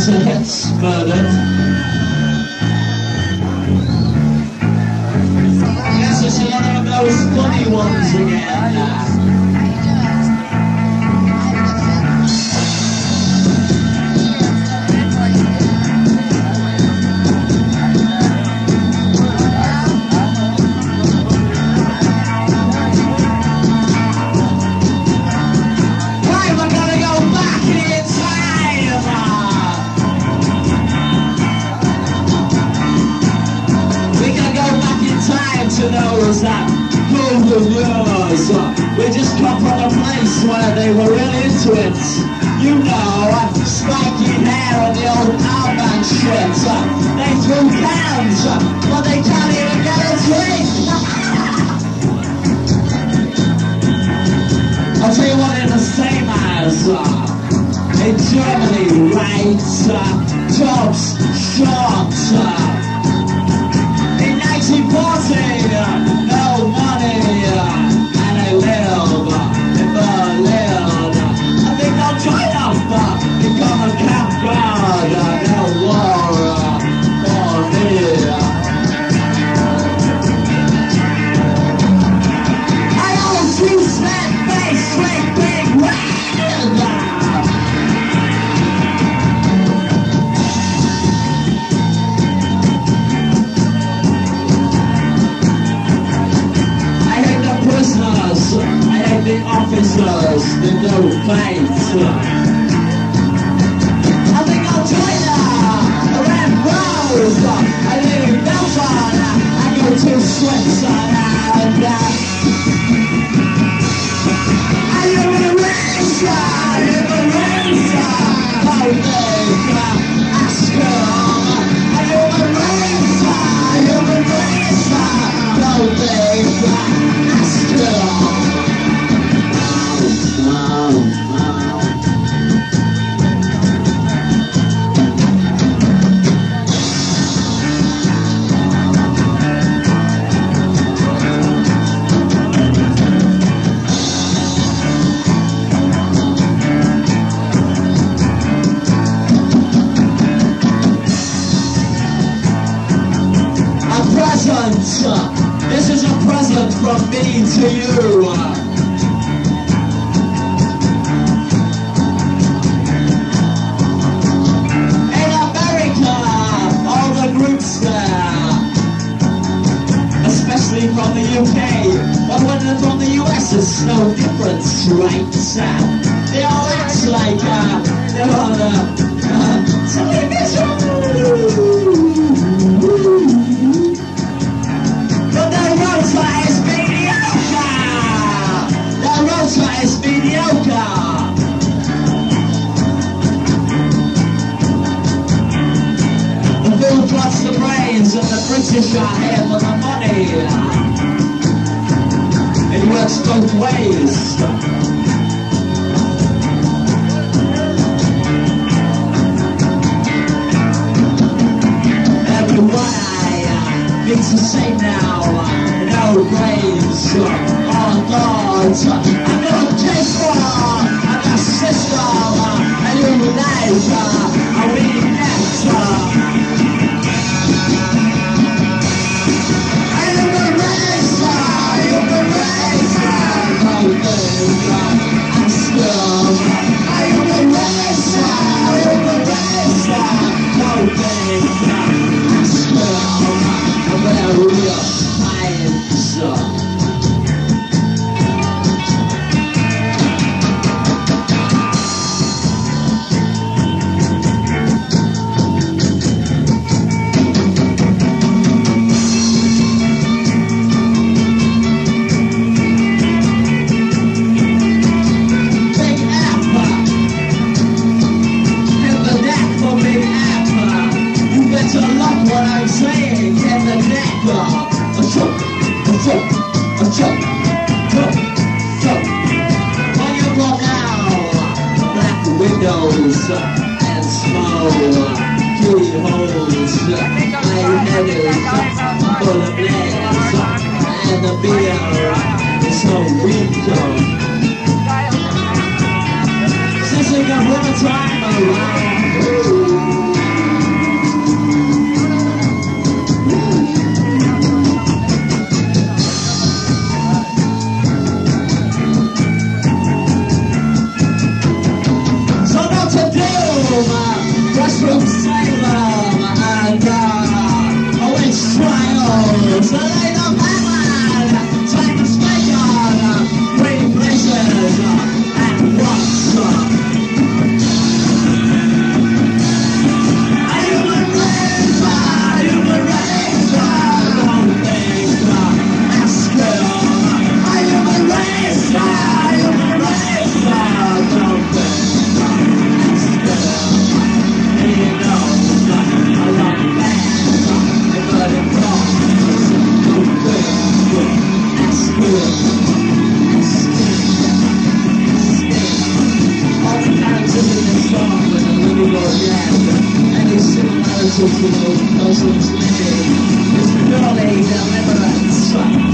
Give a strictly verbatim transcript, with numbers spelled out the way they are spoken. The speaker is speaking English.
lots of hits murdered. Yes, it's another of those funny ones again. To those that golden years, we just come from a place where they were really into it. You know, spiky hair and the old armband shit. They threw cans, but they can't even get a drink. I'll tell you what, in the same as in Germany, right? Jobs short. nineteen forty, no money, and I live in Berlin. I think I'll try up, become a camp guard, no war for me. I always use that face with big red. I hate the officers that don't fight. I think I'll join the Red Rose. I live in Belfast. I go to Switzerland. I live in a race. I live in a race. I live at school. I live in a race. I live in a race. I live at school. This is a present from me to you. In America, all the groups there, especially from the U K, but when they're from the U S, it's no difference, right? They all act like uh, they're on a uh, television. But their rota is mediocre! Their rota is mediocre! The fool plots the brains and the British are here for the money. It works both ways. Everyone I need to say now, no graves, oh God, I'm no taker, I'm a system, and you lies, are we next? I am a racer, I am a racer, no danger, I'm still, I am a racer, I am a racer, no danger, I'm still, I'm a real science. Windows and small keyholes, eyelids full of legs, and the beer is so window. Since we got one time around. Muslims living. It's the knowledge and deliverance.